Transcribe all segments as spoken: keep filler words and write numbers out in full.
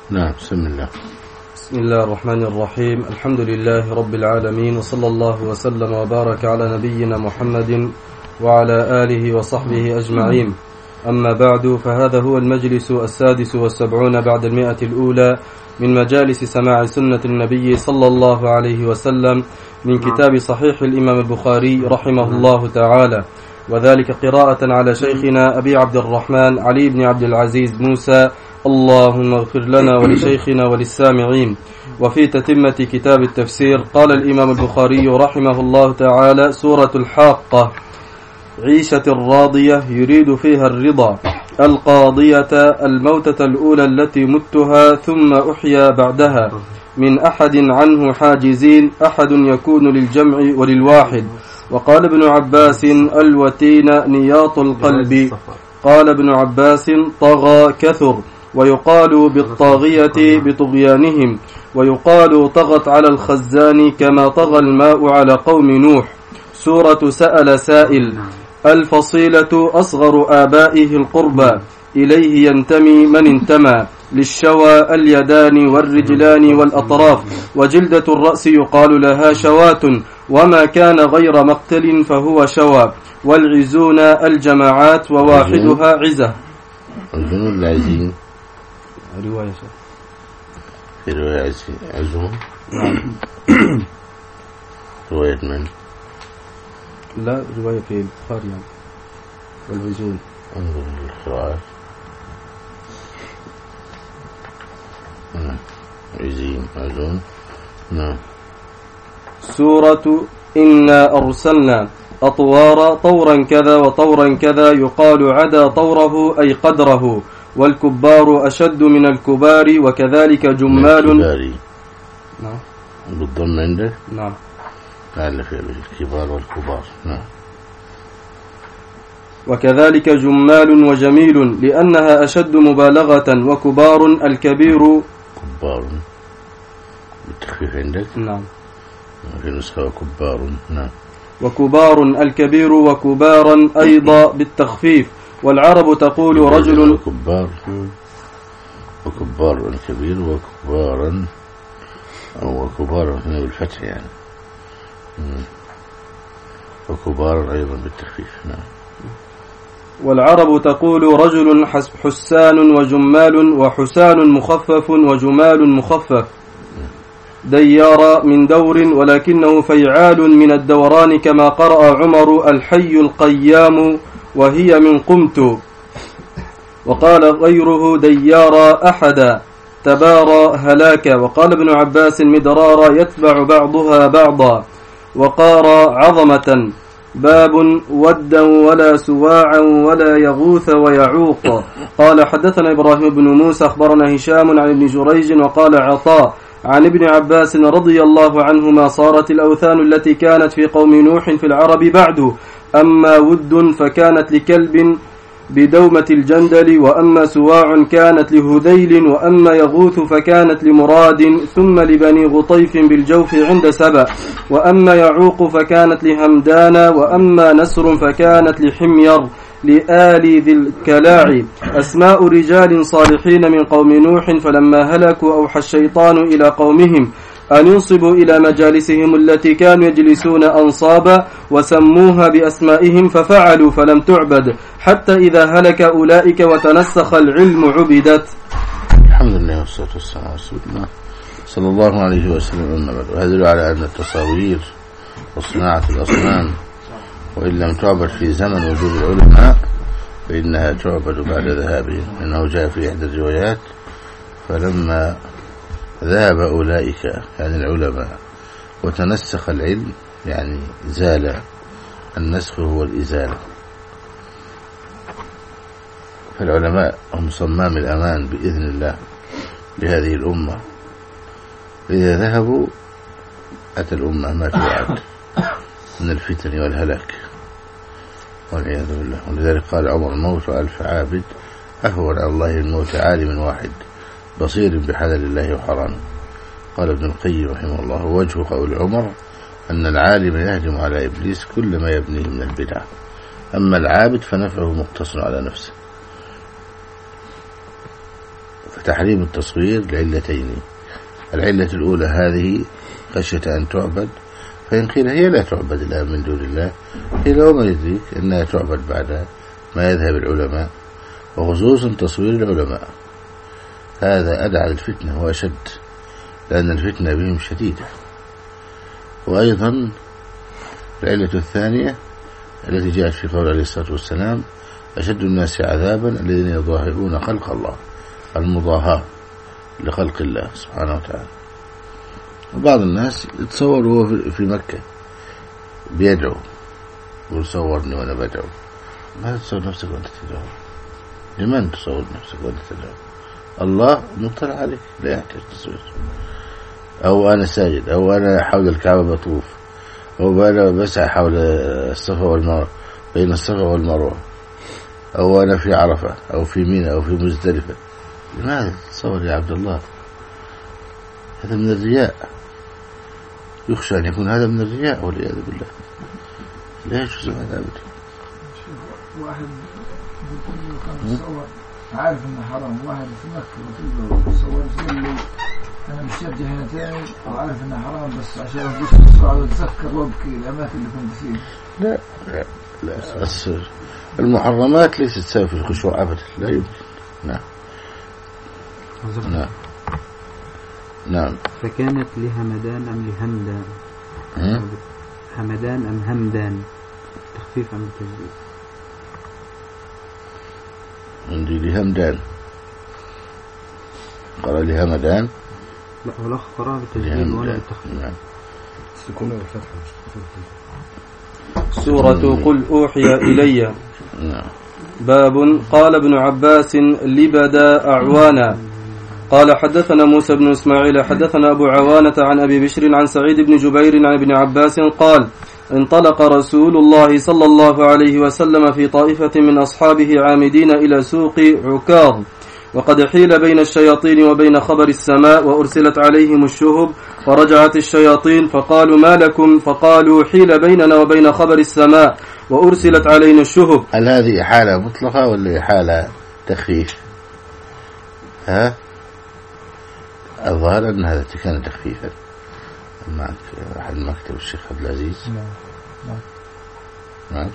نعم. بسم الله. بسم الله الرحمن الرحيم. الحمد لله رب العالمين، وصلى الله وسلم وبارك على نبينا محمد وعلى آله وصحبه أجمعين. أما بعد، فهذا هو المجلس السادس والسبعون بعد المئة الأولى من مجالس سماع سنة النبي صلى الله عليه وسلم من كتاب صحيح الإمام البخاري رحمه الله تعالى، وذلك قراءة على شيخنا أبي عبد الرحمن علي بن عبد العزيز موسى، اللهم اغفر لنا ولشيخنا وللسامعين. وفي تتمة كتاب التفسير قال الإمام البخاري رحمه الله تعالى: سورة الحاقة، عيشة الراضية يريد فيها الرضا، القاضية الموتة الأولى التي متها ثم أحيا بعدها، من أحد عنه حاجزين، أحد يكون للجمع وللواحد. وقال ابن عباس: الوتين نياط القلب. قال ابن عباس: طغى كثر، ويقال بالطاغية بطغيانهم، ويقال طغت على الخزان كما طغى الماء على قوم نوح. سورة سأل سائل. الفصيلة أصغر آبائه القربى، إليه ينتمي من انتمى، للشوى اليدان والرجلان والأطراف، وجلدة الرأس يقال لها شوات، وما كان غير مقتل فهو شوى. والعزون الجماعات، وواحدها عزة. عزون العزين رواية في رواية عزون. رواية من؟ لا، رواية في البخاري يعني. والعزون انظر القراءات. نعم. عزين عزون. نعم. سورة إنا أرسلنا أطوارا، طورا كذا وطورا كذا، يقال عدا طوره أي قدره. والكبار أشد من الكبار، وكذلك جمال. نعم. بالضم عنده. نعم. قال في الكبار والكبار. نعم. وكذلك جمال وجميل، لأنها أشد مبالغة. وكبار الكبير. كبار بالتخفيف عندك. نعم. في نسخة كبار. نعم. وكبار الكبير، وكبارا أيضا بالتخفيف. والعرب تقول رجل. وكبار وكبار الكبير، وكبارا أو وكبارا هنا بالفتح يعني. وكبارا أيضا بالتخفيف. نعم. والعرب تقول رجل حسان وجمال، وحسان مخفف وجمال مخفف. ديار من دور، ولكنه فيعال من الدوران، كما قرأ عمر الحي القيام، وهي من قمت. وقال غيره ديار أحدا، تبارى هلاك. وقال ابن عباس مدرارا، يتبع بعضها بعضا. وقار عظمة، باب ودا ولا سواعا ولا يغوث ويعوق. قال حدثنا إبراهيم بن موسى أخبرنا هشام عن ابن جريج، وقال عطاء عن ابن عباس رضي الله عنهما: صارت الأوثان التي كانت في قوم نوح في العرب بعد، أما ود فكانت لكلب بدومة الجندل، وأما سواع كانت لهذيل، وأما يغوث فكانت لمراد، ثم لبني غطيف بالجوف عند سبأ، وأما يعوق فكانت لهمدان، وأما نسر فكانت لحمير لآل ذي الكلاع، أسماء رجال صالحين من قوم نوح. فلما هلكوا أوحى الشيطان إلى قومهم أن ينصبوا إلى مجالسهم التي كانوا يجلسون أنصابا، وسموها بأسمائهم، ففعلوا فلم تعبد، حتى إذا هلك أولئك وتنسخ العلم عبدت. الحمد لله والصلاة والسلام على رسول الله صلى الله عليه وسلم. أما بعد، وهذا يدل على أن التصاوير وصناعة الأصنام وإن لم تعبد في زمن وجود العلماء فإنها تعبد بعد ذهابهم. إنه جاء في إحدى الروايات: فلما ذهب أولئك يعني العلماء وتنسخ العلم، يعني زال. النسخ هو الإزالة. فالعلماء هم صمام الأمان بإذن الله لهذه الأمة. إذا ذهبوا أتى الأمة ما توعد من الفتن والهلاك والعياذ بالله. ولذلك قال عمر: الموت ألف عابد أهون على الله من موت عالم واحد بصير بحلال الله وحرامه. قال ابن القيم رحمه الله: وجه قول عمر أن العالم يهجم على إبليس كل ما يبنيه من البدع، أما العابد فنفعه مقتصر على نفسه. فتحريم التصوير لعلتين. العلة الأولى هذه خشية أن تعبد، فإن قيل هي لا تعبد الآن من دون الله قيل وما يدريك أنها تعبد بعد ما يذهب العلماء، وخصوصا تصوير العلماء هذا أدعى للفتنة وأشد، لأن الفتنة بهم شديدة. وأيضا العلة الثانية التي جاءت في قول عليه الصلاة والسلام أشد الناس عذابا الذين يضاهئون خلق الله، المضاهاة لخلق الله سبحانه وتعالى. وبعض الناس يتصور هو في مكة بيدعو ويصورني وأنا بدعو. ما تصور نفسك وأنت تدعو؟ لمن تصور نفسك وأنت تدعو؟ الله مطلع عليك لا يحتاج تصوير. أو أنا ساجد، أو أنا حول الكعبة بطوف، أو أنا بسعى حول الصفا والمروة بين الصفا والمروة، أو أنا في عرفة أو في منى أو في مزدلفة. لماذا تتصور يا عبد الله؟ هذا من الرياء، يخشى أن يكون هذا من الرياء والعياذ بالله. لا يجوز هذا أبدا. واحد يصور عارف انه حرام، واحد في مكة وتصور زي اللي انا مش شرجة هنا تاني وعارف انه حرام بس عشان ابص بسرعة واتذكر وابكي الاماكن اللي كنت فيها. لا لا لا السر المحرمات ليست سبب في الخشوع ابدا، لا يمكن. نعم نعم نعم. فكانت لهمدان ام لهمدان؟ همدان ام همدان؟ تخفيف عن التجديد. عندي لهمدان، قرأ لهمدان. لا والأخ قرأ بالتجديد ولا بالتخفيف. نعم. سورة قل أوحي إلي. نعم. باب. قال ابن عباس لبدا أعوانا. قال حدثنا موسى بن إسماعيل حدثنا أبو عوانة عن أبي بشر عن سعيد بن جبير عن ابن عباس قال انطلق رسول الله صلى الله عليه وسلم في طائفة من أصحابه عامدين إلى سوق عكاظ، وقد حيل بين الشياطين وبين خبر السماء وأرسلت عليهم الشهب، فرجعت الشياطين فقالوا ما لكم؟ فقالوا حيل بيننا وبين خبر السماء وأرسلت علينا الشهب. هل هذه حالة مطلقة ولا حالة تخفيف؟ ها؟ الظاهر أن هذا كان تخفيفا. معك أحد مكتب الشيخ عبد العزيز؟ نعم. معك؟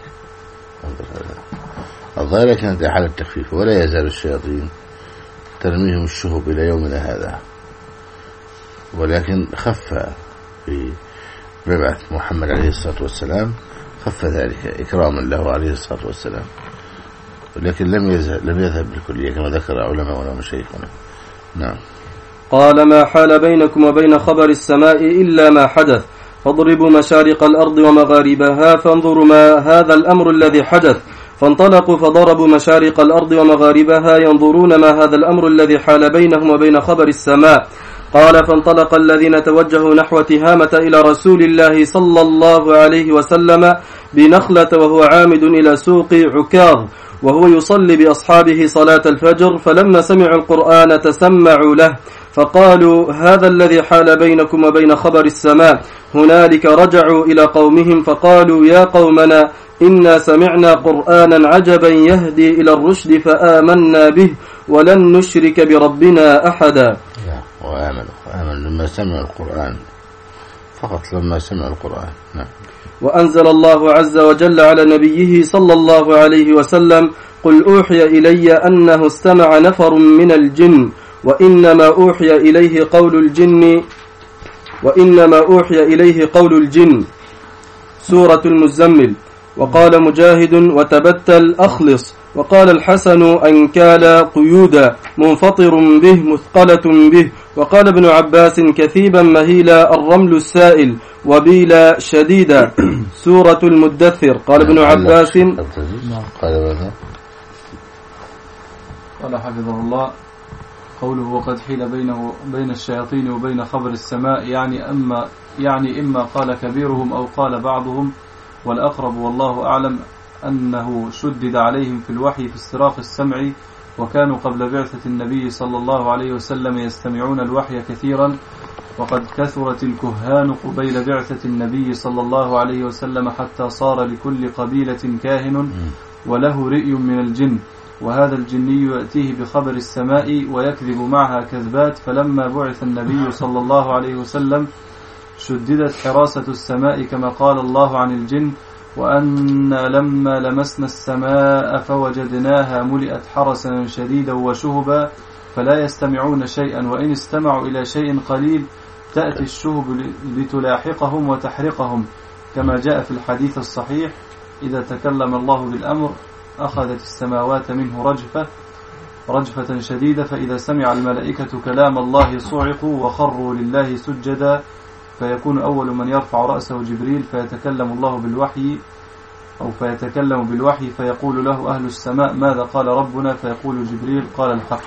الظاهر كانت حالة تخفيف، ولا يزال الشياطين ترميهم الشهب إلى يومنا هذا، ولكن خف في مبعث محمد عليه الصلاة والسلام، خف ذلك إكراما له عليه الصلاة والسلام، ولكن لم يذهب لم يذهب بالكلية كما ذكر علماء ومشايخنا. نعم. قال ما حال بينكم وبين خبر السماء إلا ما حدث، فاضربوا مشارق الأرض ومغاربها فانظروا ما هذا الأمر الذي حدث. فانطلقوا فضربوا مشارق الأرض ومغاربها ينظرون ما هذا الأمر الذي حال بينهم وبين خبر السماء. قال فانطلق الذين توجهوا نحو تهامة إلى رسول الله صلى الله عليه وسلم بنخلة وهو عامد إلى سوق عكاظ وهو يصلي بأصحابه صلاة الفجر، فلما سمعوا القرآن تسمعوا له فقالوا هذا الذي حال بينكم وبين خبر السماء. هنالك رجعوا إلى قومهم فقالوا يا قومنا إنا سمعنا قرآنا عجبا يهدي إلى الرشد فآمنا به ولن نشرك بربنا أحدا. وآمنوا وآمنوا لما سمعوا القرآن، فقط لما سمعوا القرآن. نعم. وأنزل الله عز وجل على نبيه صلى الله عليه وسلم قل أوحي إلي أنه استمع نفر من الجن وإنما أوحي إليه قول الجن وإنما أوحي إليه قول الجن. سورة المزمل. وقال مجاهد وتبتل أخلص. وقال الحسن أنكال قيودا منفطر به مثقلة به. وقال ابن عباس كثيبا مهيلا الرمل السائل وبيلا شديدا. سورة المدثر. قال ابن عباس قال قال حفظه الله قوله وقد حيل بينه بين الشياطين وبين خبر السماء، يعني أما يعني إما قال كبيرهم أو قال بعضهم، والأقرب والله أعلم أنه شدد عليهم في الوحي في استراق السمع، وكانوا قبل بعثة النبي صلى الله عليه وسلم يستمعون الوحي كثيرا، وقد كثرت الكهان قبيل بعثة النبي صلى الله عليه وسلم حتى صار لكل قبيلة كاهن وله رئي من الجن، وهذا الجني يأتيه بخبر السماء ويكذب معها كذبات. فلما بعث النبي صلى الله عليه وسلم شددت حراسة السماء كما قال الله عن الجن: وأن لما لمسنا السماء فوجدناها ملئت حرسا شديدا وشهبا فلا يستمعون شيئا، وإن استمعوا إلى شيء قليل تأتي الشهب لتلاحقهم وتحرقهم، كما جاء في الحديث الصحيح: إذا تكلم الله بالأمر أخذت السماوات منه رجفة رجفة شديدة، فإذا سمع الملائكة كلام الله صعقوا وخروا لله سجدا، فيكون أول من يرفع رأسه جبريل فيتكلم الله بالوحي أو فيتكلم بالوحي فيقول له أهل السماء: ماذا قال ربنا؟ فيقول جبريل: قال الحق.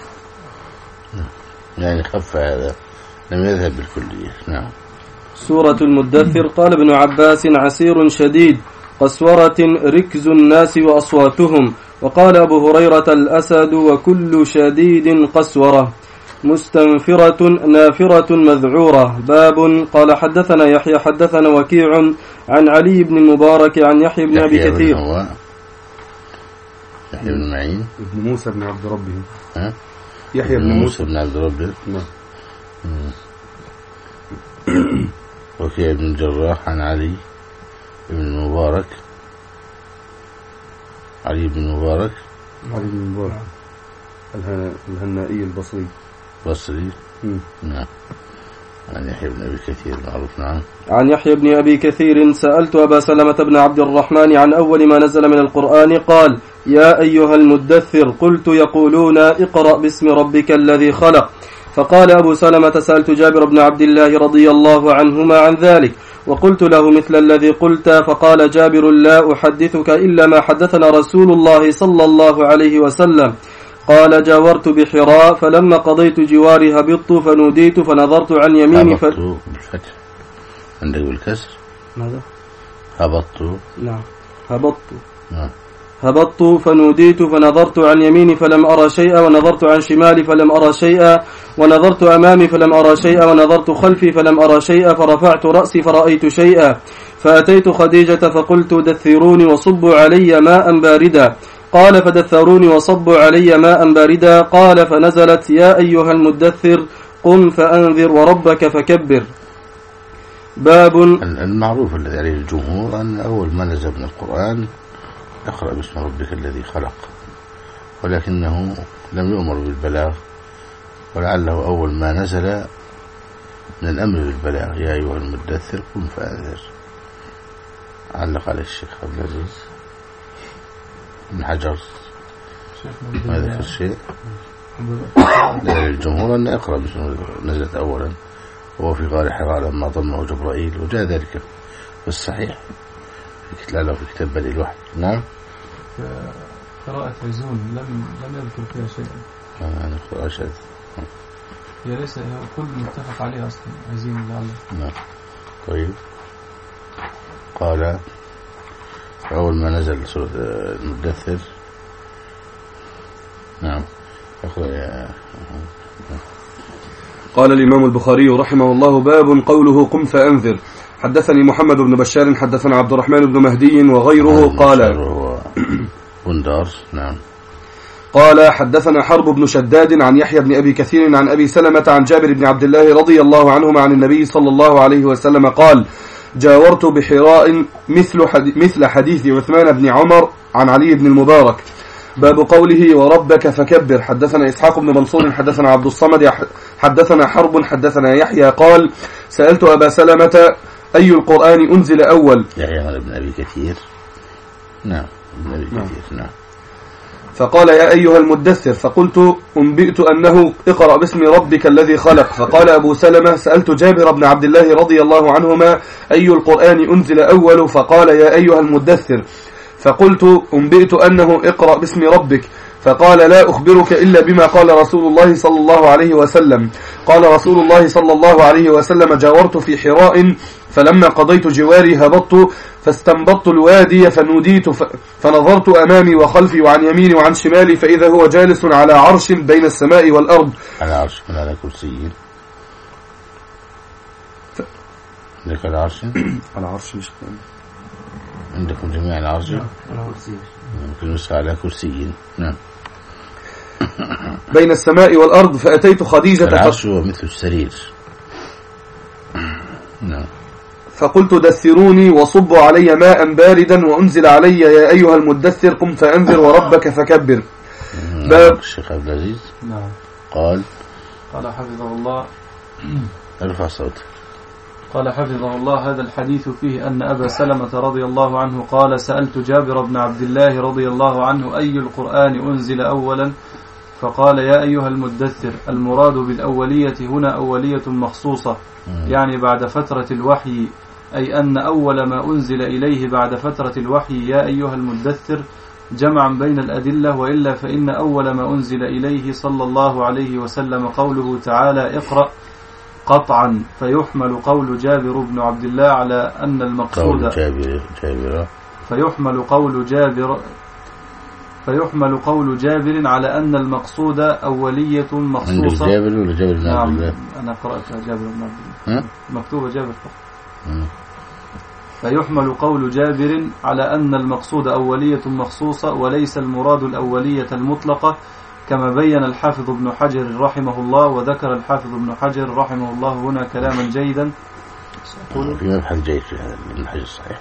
يعني خف هذا، لم يذهب بالكلية. نعم. سورة المدثر. قال ابن عباس: عسير شديد قسورة ركز الناس وأصواتهم. وقال أبو هريرة: الأسد وكل شديد قسورة مستنفرة نافرة مذعورة. باب. قال حدثنا يحيى حدثنا وكيع عن علي بن المبارك عن يحيى بن أبي كثير. يحيى بن معين ابن موسى بن عبد ربه. ها؟ يحيى بن موسى بن عبد ربه. نعم. وكيع بن الجراح عن علي بن المبارك. علي بن المبارك علي بن المبارك الهنائي البصري بصري. نعم. عن يحيى بن أبي كثير معروف. نعم. عن يحيى بن أبي كثير: سألت أبا سلمة بن عبد الرحمن عن أول ما نزل من القرآن، قال: يا أيها المدثر. قلت: يقولون اقرأ باسم ربك الذي خلق. فقال أبو سلمة: سألت جابر بن عبد الله رضي الله عنهما عن ذلك، وقلت له مثل الذي قلت. فقال جابر: لا أحدثك إلا ما حدثنا رسول الله صلى الله عليه وسلم. قال: جاورت بحراء فلما قضيت جواري هبطت فنوديت فنظرت عن يميني ف... هبطت بالفتح عندك بالكسر. ماذا؟ هبطت. نعم. هبطت. نعم. هبطت فنوديت فنظرت عن يميني فلم أرى شيئا، ونظرت عن شمالي فلم أرى شيئا، ونظرت أمامي فلم أرى شيئا، ونظرت خلفي فلم أرى شيئا، فرفعت رأسي فرأيت شيئا. فأتيت خديجة فقلت: دثروني وصبوا علي ماء باردا. قال: فدثروني وصبوا علي ماء باردا. قال: فنزلت: يا أيها المدثر قم فأنذر وربك فكبر. باب. المعروف الذي عليه الجمهور أن أول ما نزل من القرآن اقرأ باسم ربك الذي خلق، ولكنه لم يؤمر بالبلاغ، ولعله أول ما نزل من الأمر بالبلاغ: يا أيها المدثر قم فأنذر. علق على الشيخ عبد العزيز بن حجر ما ذكر الشيء. الجمهور أن اقرأ باسم نزلت أولا وهو في غار حراء لما ضمه جبرائيل، وجاء ذلك في الصحيح في كتاب في كتاب بدء الوحي. نعم. قراءة عزون لم لم يذكر فيها شيئا. أنا قراءة شاذ. هي ليس كل متفق عليه أصلا عزين لعله. نعم. طيب. قال: أول ما نزل سورة المدثر. نعم. قال الإمام البخاري رحمه الله: باب قوله قم فأنذر. حدثني محمد بن بشار حدثنا عبد الرحمن بن مهدي وغيره قال بندار. نعم. قال: حدثنا حرب بن شداد عن يحيى بن أبي كثير عن أبي سلمة عن جابر بن عبد الله رضي الله عنهما عن النبي صلى الله عليه وسلم قال: جاورت بحراء مثل مثل حديث عثمان بن عمر عن علي بن المبارك. باب قوله وربك فكبر. حدثنا إسحاق بن منصور حدثنا عبد الصمد حدثنا حرب حدثنا يحيى قال: سألت أبا سلمة أي القرآن أنزل أول؟ يحيى بن أبي كثير. نعم. ابن أبي كثير. نعم. فقال: يا أيها المدثر. فقلت: أنبئت أنه اقرأ باسم ربك الذي خلق. فقال أبو سلمة: سألت جابر بن عبد الله رضي الله عنهما أي القرآن أنزل أول؟ فقال: يا أيها المدثر. فقلت: أنبئت أنه اقرأ باسم ربك. فقال: لا أخبرك إلا بما قال رسول الله صلى الله عليه وسلم. قال رسول الله صلى الله عليه وسلم: جاورت في حراء فلما قضيت جواري هبطت فاستنبطت الوادي فنوديت فنظرت أمامي وخلفي وعن يميني وعن شمالي فإذا هو جالس على عرش بين السماء والأرض. على عرش من على كرسي. ف... عندك على عرش؟ على عرش مش عندكم جميعا على عرش؟ على كرسي. ممكن نسخة على كرسي. نعم. بين السماء والأرض فأتيت خديجة العرش هو مثل السرير. نعم. فقلت دثروني وصبوا علي ماء باردا وأنزل علي يا أيها المدثر قم فأنذر وربك فكبر. باب الشيخ عبد العزيز نعم. قال قال حفظه الله ارفع صوتك. قال حفظه الله هذا الحديث فيه أن أبا سلمة رضي الله عنه قال سألت جابر بن عبد الله رضي الله عنه أي القرآن أنزل أولا فقال يا أيها المدثر. المراد بالأولية هنا أولية مخصوصة يعني بعد فترة الوحي، أي أن أول ما أنزل إليه بعد فترة الوحي يا أيها المدثر جمعا بين الأدلة، وإلا فإن أول ما أنزل إليه صلى الله عليه وسلم قوله تعالى اقرأ قطعا، فيحمل قول جابر بن عبد الله على أن المقصود قول جابر جابر فيحمل قول جابر فيحمل قول جابر على أن المقصود أولية مخصوصة. جابر ولا جابر بن عبد الله؟ أنا قرأت جابر بن عبد الله مكتوبة جابر فقط. فيحمل قول جابر على أن المقصود أولية مخصوصة وليس المراد الأولية المطلقة، كما بين الحافظ ابن حجر رحمه الله. وذكر الحافظ ابن حجر رحمه الله هنا كلاما جيدا في مبحث جيد في هذا المنهج الصحيح.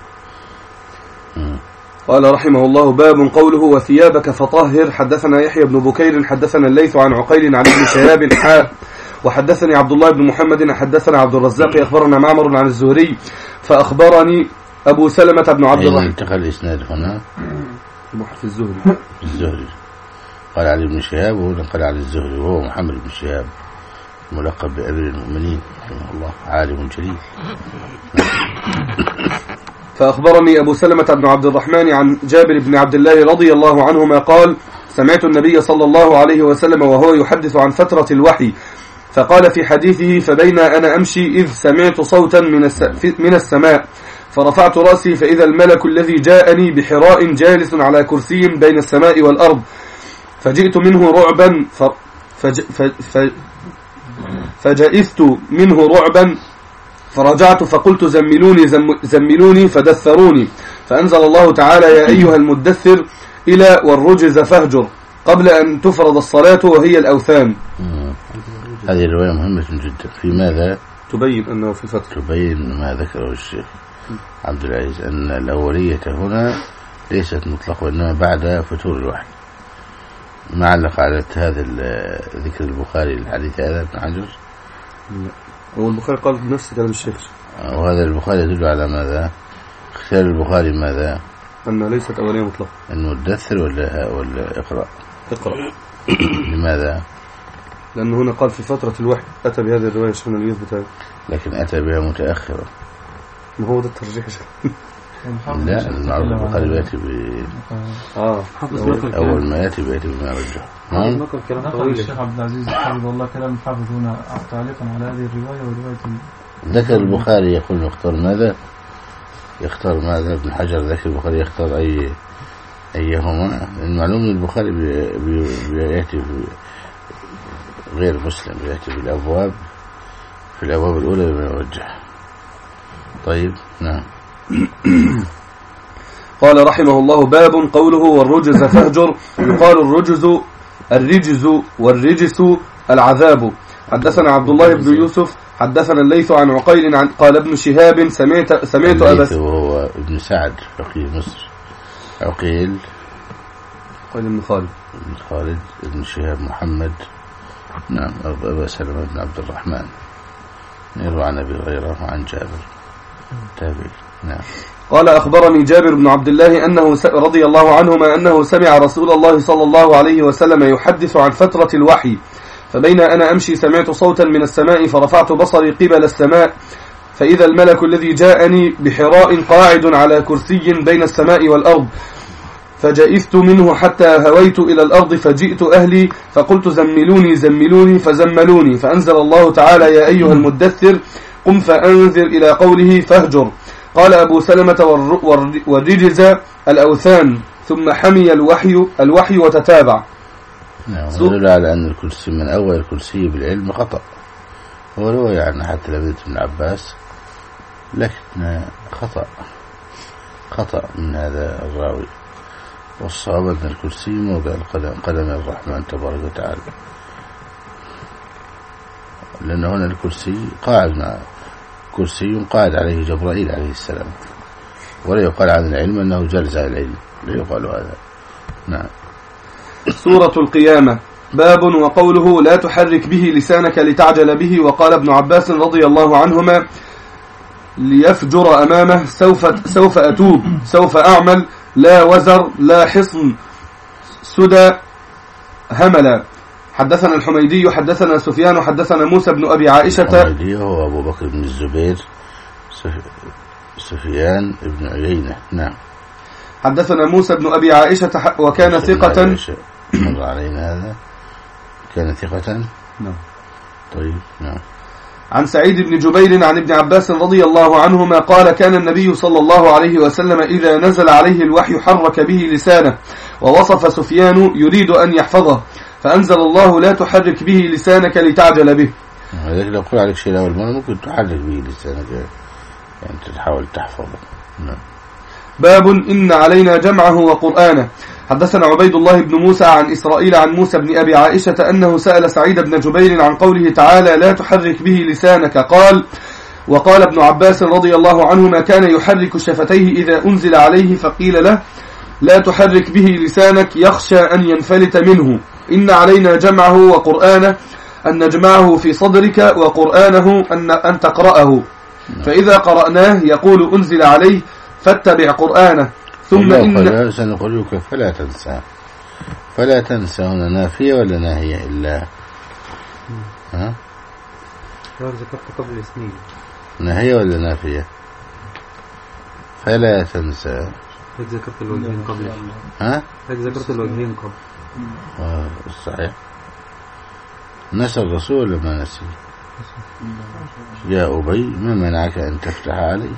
قال رحمه الله باب قوله وثيابك فطهر. حدثنا يحيى بن بكير حدثنا الليث عن عقيل عن ابن شهاب حاء وحدثني عبد الله بن محمد حدثنا عبد الرزاق أخبرنا معمر عن الزهري فأخبرني أبو سلمة بن عبد الرحمن. انتقل الإسناد هنا في الزهري الزهري قال علي بن شهاب وهو قال على الزهري وهو محمد بن شهاب ملقب بأمير المؤمنين رحمه الله عالم جليل. فأخبرني أبو سلمة بن عبد الرحمن عن جابر بن عبد الله رضي الله عنهما قال سمعت النبي صلى الله عليه وسلم وهو يحدث عن فترة الوحي فقال في حديثه فبين أنا أمشي إذ سمعت صوتا من السماء فرفعت رأسي فإذا الملك الذي جاءني بحراء جالس على كرسي بين السماء والأرض فجئت منه رعبا فج فج فجئست منه رعبا فرجعت فقلت زملوني زملوني فدثروني فأنزل الله تعالى يا أيها المدثر إلى والرجز فاهجر قبل أن تفرض الصلاة وهي الأوثان. هذه الرواية مهمة جدا. في ماذا تبين أنه في فترة تبين ما ذكره الشيخ عبد العزيز أن الأولية هنا ليست مطلقة وإنما بعد فتور الوحي. ما علق على هذا ذكر البخاري الحديث هذا ابن حجر؟ هو البخاري قال بنفس كلام الشيخ وهذا البخاري يدل على ماذا؟ اختيار البخاري ماذا؟ أنها ليست أولية مطلقة. المدثر ولا ولا اقرأ؟ اقرأ. لماذا؟ لأنه هنا قال في فترة الوحي أتى بهذه الرواية شنو اللي يثبت، لكن أتى بها متأخرة. ما هو ده الترجيح؟ لا المعروف البخاري بيأتي ب آه أول ما يأتي بيأتي بما رجح. نعم. نقل الشيخ عبد العزيز حفظه الله كلام حافظ هنا تعليقا على هذه الرواية ورواية. ذكر البخاري يقول يختار ماذا؟ يختار ماذا؟ ابن حجر ذكر البخاري يختار أي أيهما. المعلوم البخاري بيأتي غير مسلم بيأتي بالأبواب في الأبواب الأولى بما يرجح. طيب نعم. قال رحمه الله باب قوله والرجز فاهجر. يقال الرجز الرجز والرجس العذاب. حدثنا عبد الله بن يوسف حدثنا الليث عن عقيل عن قال ابن شهاب سمعت سمعت أبا وهو ابن سعد فقيه مصر. عقيل قال ابن خالد ابن خالد ابن شهاب محمد نعم أبا سلمة بن عبد الرحمن يروى عن أبي هريرة وعن جابر تابعي. نعم. قال أخبرني جابر بن عبد الله أنه رضي الله عنهما أنه سمع رسول الله صلى الله عليه وسلم يحدث عن فترة الوحي فبين أنا أمشي سمعت صوتا من السماء فرفعت بصري قبل السماء فإذا الملك الذي جاءني بحراء قاعد على كرسي بين السماء والأرض فجئست منه حتى هويت إلى الأرض فجئت أهلي فقلت زملوني زملوني فزملوني فأنزل الله تعالى يا أيها المدثر قم فأنذر إلى قوله فاهجر. قال أبو سلمة والرجز الأوثان ثم حمي الوحي الوحي وتتابع. نعم. يدل على أن الكرسي من أول الكرسي بالعلم خطأ. هو رواية يعني حتى لبيت ابن عباس لكن خطأ خطأ من هذا الراوي والصواب أن الكرسي موضع القدم قدم الرحمن تبارك وتعالى، لأن هنا الكرسي قاعد مع كرسي قاعد عليه جبرائيل عليه السلام، ولا يقال عن العلم أنه جالس على العلم، لا يقال هذا. نعم. سورة القيامة. باب وقوله لا تحرك به لسانك لتعجل به. وقال ابن عباس رضي الله عنهما ليفجر أمامه سوف, سوف أتوب سوف أعمل لا وزر لا حصن سدى هملا. حدثنا الحميدي حدثنا سفيان حدثنا موسى بن أبي عائشة. الحميدي هو أبو بكر بن الزبير سفيان بن عيينة. نعم. حدثنا موسى بن أبي عائشة وكان ثقة. مر علينا هذا كان ثقة. نعم. طيب. نعم. عن سعيد بن جبير عن ابن عباس رضي الله عنهما قال كان النبي صلى الله عليه وسلم إذا نزل عليه الوحي حرك به لسانه. ووصف سفيان يريد أن يحفظه فأنزل الله لا تحرك به لسانك لتعجل به. هذا لو قل عليك شيء أول مرة ممكن تحرك به لسانك يعني تحاول تحفظه. نعم. باب إن علينا جمعه وقرآنه. حدثنا عبيد الله بن موسى عن إسرائيل عن موسى بن أبي عائشة أنه سأل سعيد بن جبير عن قوله تعالى لا تحرك به لسانك قال وقال ابن عباس رضي الله عنهما كان يحرك شفتيه إذا أنزل عليه فقيل له لا تحرك به لسانك يخشى أن ينفلت منه. إن علينا جمعه وقرآنه أن نجمعه في صدرك وقرآنه أن, أن تقرأه فإذا قرأناه يقول أنزل عليه فاتبع قرآنه. ثم إن سنقولك فلا تنسى. فلا تنسى هنا نافية ولا ناهية إلا ها؟ ذكرت قبل سنين. ناهية ولا نافية؟ فلا تنسى. هل ذكرت الوجهين قبل؟ ها؟ هل ذكرت الوجهين قبل؟ آه صحيح. نسى الرسول ولا ما نسي؟ يا أبي ما منعك أن تفتح عليه؟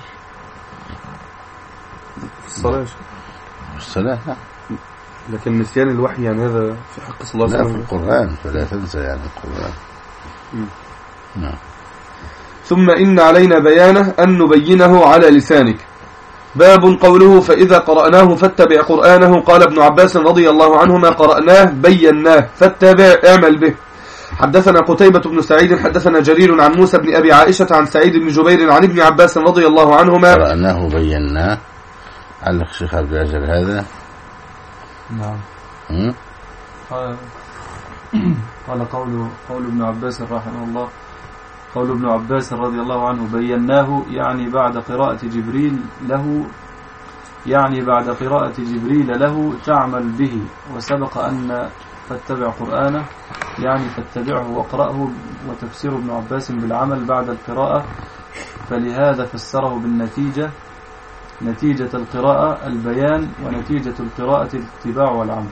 الصلاة. الصلاة. لكن نسيان الوحي يعني هذا في حق صلى الله عليه وسلم. لا في القرآن فلا تنسى يعني القرآن. نعم. ثم إن علينا بيانه أن نبينه على لسانك. باب قوله فإذا قرأناه فاتبع قرآنه. قال ابن عباس رضي الله عنهما قرأناه بيناه فاتبع اعمل به. حدثنا قتيبة بن سعيد حدثنا جرير عن موسى بن أبي عائشة عن سعيد بن جبير عن ابن عباس رضي الله عنهما قرأناه بيناه. علق الشيخ عبد العزيز هذا. نعم. م? قال قال قول قول ابن عباس رحمه الله قول ابن عباس رضي الله عنه بيناه يعني بعد قراءة جبريل له يعني بعد قراءة جبريل له تعمل به. وسبق أن فاتبع قرآنه يعني فاتبعه واقرأه. وتفسير ابن عباس بالعمل بعد القراءة فلهذا فسره بالنتيجة نتيجة القراءة البيان ونتيجة القراءة الاتباع والعمل.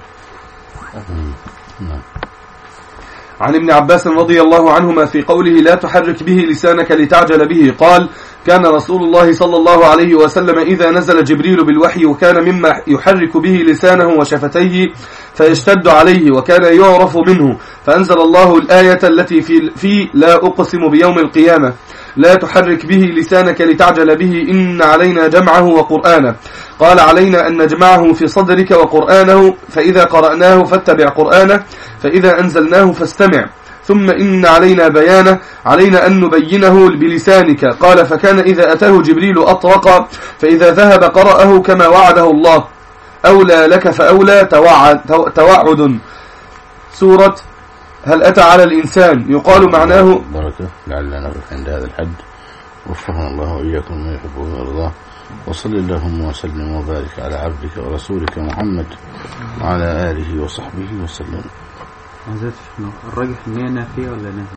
عن ابن عباس رضي الله عنهما في قوله لا تحرك به لسانك لتعجل به قال كان رسول الله صلى الله عليه وسلم إذا نزل جبريل بالوحي وكان مما يحرك به لسانه وشفتيه فيشتد عليه وكان يعرف منه فأنزل الله الآية التي في, في لا أقسم بيوم القيامة لا تحرك به لسانك لتعجل به إن علينا جمعه وقرآنه. قال علينا أن نجمعه في صدرك وقرآنه فإذا قرأناه فاتبع قرآنه فإذا أنزلناه فاستمع. ثم إن علينا بيانه علينا أن نبينه بلسانك. قال فكان إذا أتاه جبريل أطرق فإذا ذهب قرأه كما وعده الله. أولى لك فأولى توعد, توعد. سورة هل أتى على الإنسان يقال معناه بركة. لعلنا نقف عند هذا الحد وفقنا الله وإياكم ما يحبه ويرضاه. وصل اللهم وسلم وبارك على عبدك ورسولك محمد وعلى آله وصحبه وسلم. الراجح ان هي نافية ولا نافية؟